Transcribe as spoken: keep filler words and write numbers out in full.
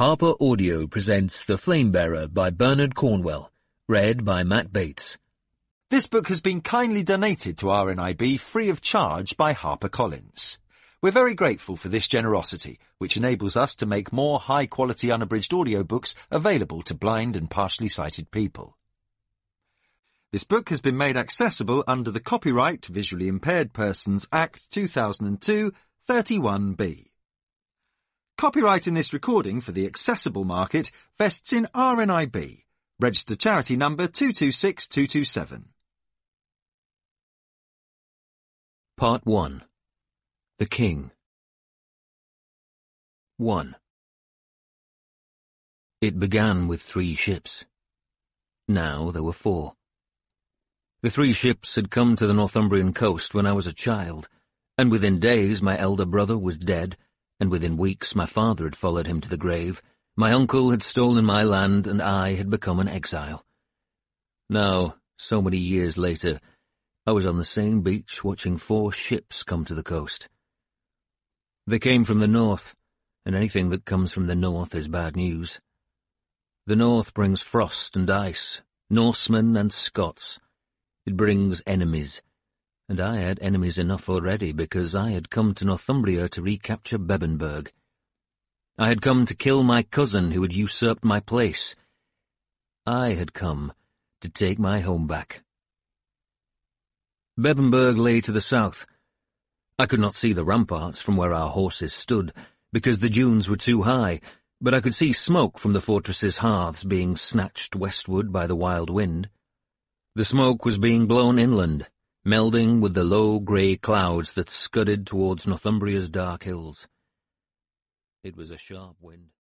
Harper Audio presents The Flamebearer by Bernard Cornwell, read by Matt Bates. This book has been kindly donated to R N I B free of charge by HarperCollins. We're very grateful for this generosity, which enables us to make more high-quality unabridged audiobooks available to blind and partially sighted people. This book has been made accessible under the Copyright Visually Impaired Persons Act two thousand two, thirty-one B. Copyright in this recording for the accessible market vests in R N I B. Registered charity number two two six two two seven. Part one. The King. one. It began with three ships. Now there were four. The three ships had come to the Northumbrian coast when I was a child, and within days my elder brother was dead, and within weeks my father had followed him to the grave, my uncle had stolen my land, and I had become an exile. Now, so many years later, I was on the same beach watching four ships come to the coast. They came from the north, and anything that comes from the north is bad news. The north brings frost and ice, Norsemen and Scots. It brings enemies, and I had enemies enough already because I had come to Northumbria to recapture Bebbanburg. I had come to kill my cousin who had usurped my place. I had come to take my home back. Bebbanburg lay to the south. I could not see the ramparts from where our horses stood, because the dunes were too high, but I could see smoke from the fortress's hearths being snatched westward by the wild wind. The smoke was being blown inland, melding with the low grey clouds that scudded towards Northumbria's dark hills. It was a sharp wind.